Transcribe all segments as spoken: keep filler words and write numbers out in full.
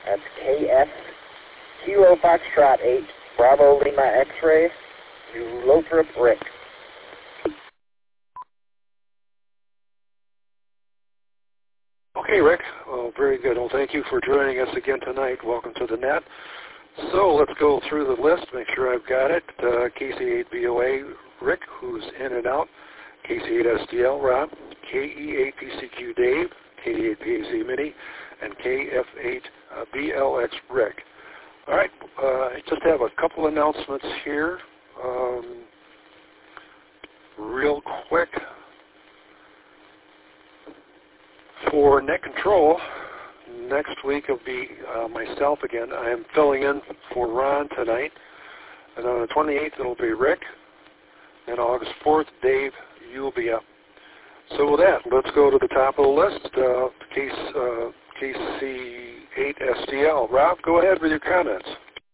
That's K S Kilo Foxtrot eight, Bravo Lima X-Ray, New Lothrop, Rick. Okay, Rick. Well, very good. Well, thank you for joining us again tonight. Welcome to the net. So let's go through the list, make sure I've got it. Uh, K C eight B O A, Rick, who's in and out. K C eight S D L, Rob. K E eight P C Q, Dave. K D eight P A C, Minnie. And K F eight uh, B L X, Rick. All right, uh, I just have a couple announcements here. Um, real quick. For net control, next week will be uh, myself again. I am filling in for Ron tonight. And on the twenty-eighth, it'll be Rick. And August fourth, Dave, you'll be up. So with that, let's go to the top of the list. Uh, case, uh, K C eight S D L. Rob, go ahead with your comments.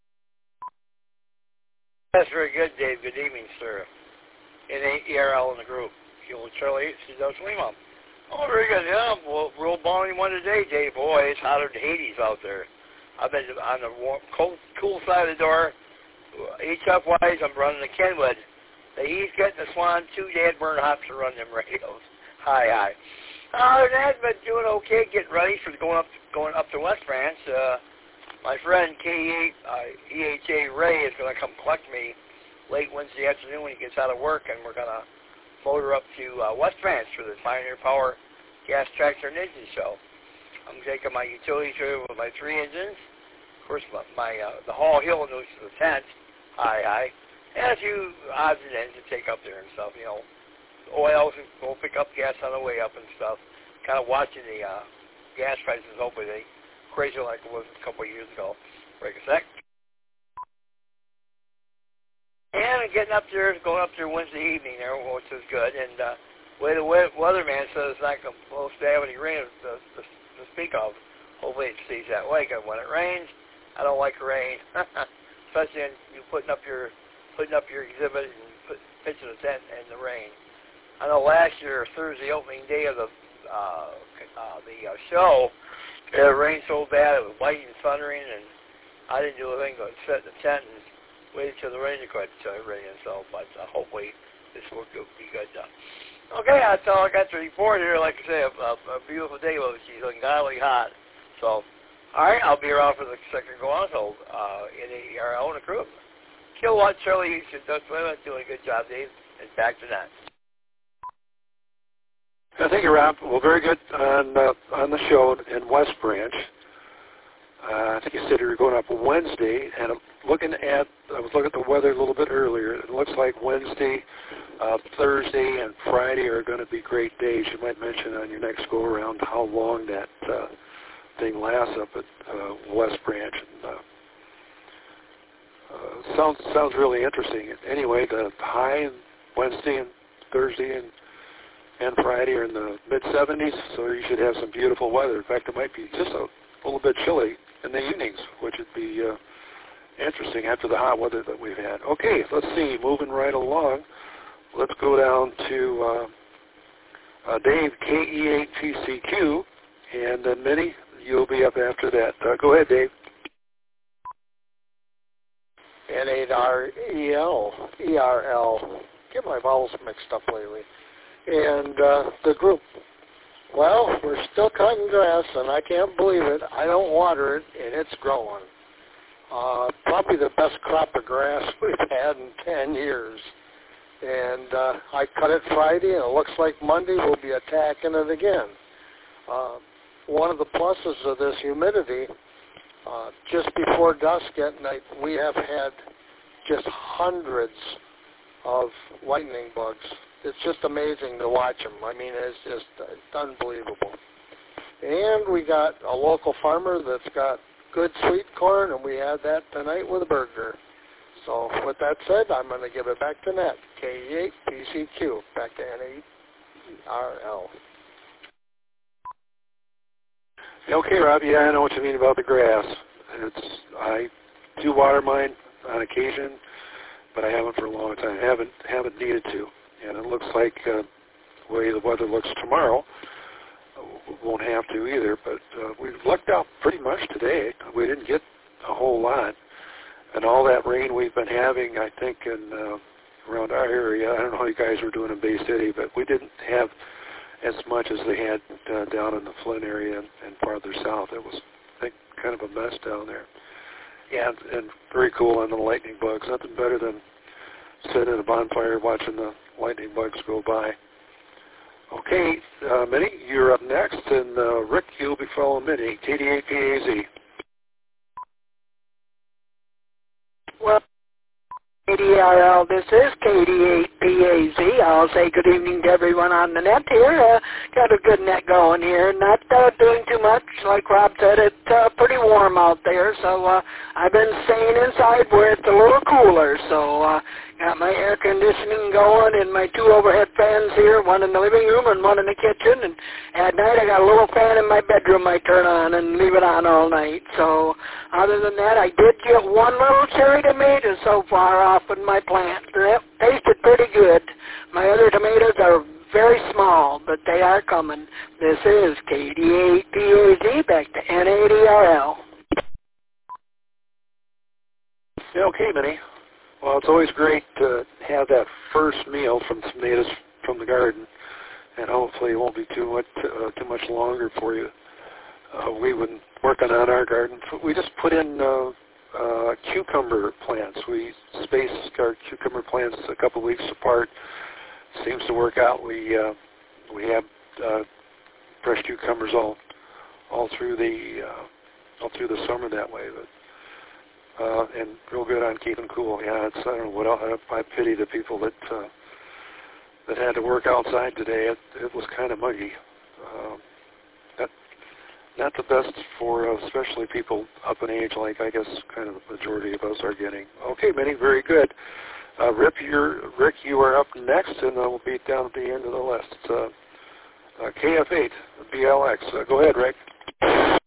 That's very good, Dave. Good evening, sir. N eight E R L in the group. Kilo Charlie eight, C Delta Lima. Oh, very good. Yeah, well, real balmy one today, Dave. Boy, it's hotter than Hades out there. I've been on the warm, cold, cool side of the door. H F-wise, I'm running the Kenwood. The E's getting the Swan, two Dad Burn hops to run them radios. Hi, hi. Other than that, been doing okay, getting ready for going up going up to West Branch. Uh, my friend K eight uh, E H A Ray is going to come collect me late Wednesday afternoon when he gets out of work, and we're going to motor up to uh, West Branch for the Pioneer Power Gas Tractor and Engine Show. I'm taking my utility trailer with my three engines. Of course, my, my uh, the Hall Hill news to the tent. Hi, hi. And a few odds and ends to take up there and stuff, you know. Oils, we'll pick up gas on the way up and stuff. Kind of watching the uh, gas prices, hopefully they crazy like it was a couple of years ago. Break a sec. And getting up there, going up there Wednesday evening there, which is good. And uh, way the weatherman says it's not supposed to have any rain to, to, to speak of. Hopefully it stays that way, because when it rains, I don't like rain. Especially in you putting up your putting up your exhibit and put, pitching a tent in the rain. I know last year, Thursday opening day of the uh, uh, the uh, show, it rained so bad it was lightning and thundering, and I didn't do a thing but set the tent and waited till the rain to quit to rain and so. But uh, hopefully this will be good. Uh, okay, that's all I got to report here. Like I say, a, a, a beautiful day, but she's ungodly hot. So, all right, I'll be around for the second go on. So, uh, in the E R L in the group. Kilowatt Charlie, doing a good job, Dave. And back to that. Uh, thank you, Rob. Well, very good on uh, on the show in West Branch. Uh, I think you said you were going up Wednesday, and I'm looking at, I was looking at the weather a little bit earlier. It looks like Wednesday, uh, Thursday, and Friday are going to be great days. You might mention on your next go-around how long that uh, thing lasts up at uh, West Branch. And, uh, uh, sounds sounds really interesting. Anyway, the high Wednesday and Thursday and and Friday are in the mid seventies, so you should have some beautiful weather. In fact, it might be just a little bit chilly in the evenings, which would be uh, interesting after the hot weather that we've had. Okay, let's see, moving right along. Let's go down to uh, uh, Dave, K E eight P C Q, and then Minnie, you'll be up after that. Uh, go ahead, Dave. N eight R E L, E R L. Get my vowels mixed up lately. And uh, the group. Well, we're still cutting grass, and I can't believe it. I don't water it, and it's growing. Uh, probably the best crop of grass we've had in ten years. And uh, I cut it Friday, and it looks like Monday we'll be attacking it again. Uh, one of the pluses of this humidity, uh, just before dusk at night, we have had just hundreds of lightning bugs. It's just amazing to watch them. I mean, it's just it's unbelievable. And we got a local farmer that's got good sweet corn, and we had that tonight with a burger. So with that said, I'm going to give it back to Nat. K E eight P C Q, back to N eight R L. Okay, Rob, yeah, I know what you mean about the grass. It's I do water mine on occasion, but I haven't for a long time. I haven't, haven't needed to. And it looks like uh, the way the weather looks tomorrow, won't have to either, but uh, we lucked out pretty much today. We didn't get a whole lot. And all that rain we've been having, I think, in uh, around our area, I don't know how you guys were doing in Bay City, but we didn't have as much as they had uh, down in the Flint area and, and farther south. It was, I think, kind of a mess down there. Yeah, and, and very cool on the lightning bugs. Nothing better than sitting at a bonfire watching the lightning bugs go by. Okay, uh, Minnie, you're up next, and uh, Rick, you'll be following Minnie, K D A P A Z. Well, K D R L, this is K D A P A Z. I'll say good evening to everyone on the net here. Uh, got a good net going here. Not uh, doing too much. Like Rob said, it's uh, pretty warm out there, so uh, I've been staying inside where it's a little cooler. So uh, got my air conditioning going and my two overhead fans here, one in the living room and one in the kitchen. And at night I got a little fan in my bedroom I turn on and leave it on all night. So other than that, I did get one little cherry tomato so far off in my plant. It tasted pretty good. My other tomatoes are very small, but they are coming. This is K D A P A Z, back to N A D R L. Yeah, okay, Minnie. Well, it's always great to have that first meal from tomatoes from the garden, and hopefully it won't be too much uh, too much longer for you. Uh, we've been working on our garden. We just put in uh, uh, cucumber plants. We space our cucumber plants a couple weeks apart. Seems to work out. We uh, we have uh, fresh cucumbers all all through the uh, all through the summer that way, but. Uh, and real good on keeping cool. Yeah, it's, I don't know what else. I, I pity the people that uh, that had to work outside today. It, it was kind of muggy. Uh, not, not the best for uh, especially people up in age, like I guess kind of the majority of us are getting. Okay, Minnie, very good. Uh, Rip, you're, Rick, you are up next, and uh, we'll be down at the end of the list. It's, uh, uh, K F eight, B L X. Uh, go ahead, Rick.